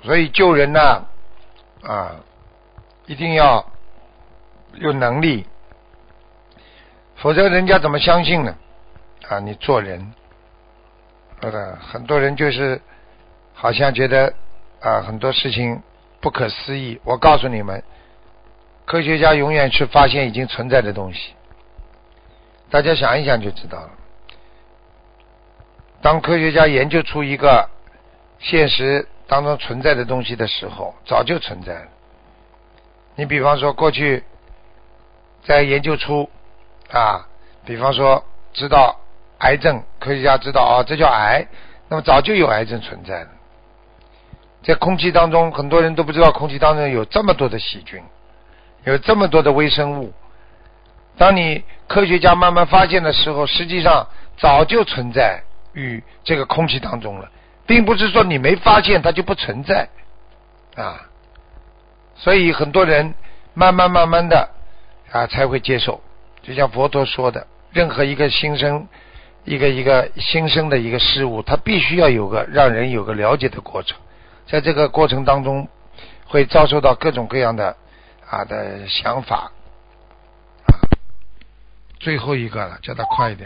所以救人呢，一定要有能力，否则人家怎么相信呢？你做人，很多人就是好像觉得很多事情不可思议。我告诉你们，科学家永远是发现已经存在的东西。大家想一想就知道了。当科学家研究出一个现实当中存在的东西的时候，早就存在了。你比方说过去在研究出比方说知道癌症，科学家知道这叫癌，那么早就有癌症存在了。在空气当中，很多人都不知道空气当中有这么多的细菌，有这么多的微生物。当你科学家慢慢发现的时候，实际上早就存在于这个空气当中了，并不是说你没发现它就不存在所以很多人慢慢的才会接受。就像佛陀说的，任何一个新生一个新生的一个事物，它必须要有个让人有个了解的过程，在这个过程当中会遭受到各种各样的的想法。最后一个了，叫他快一点。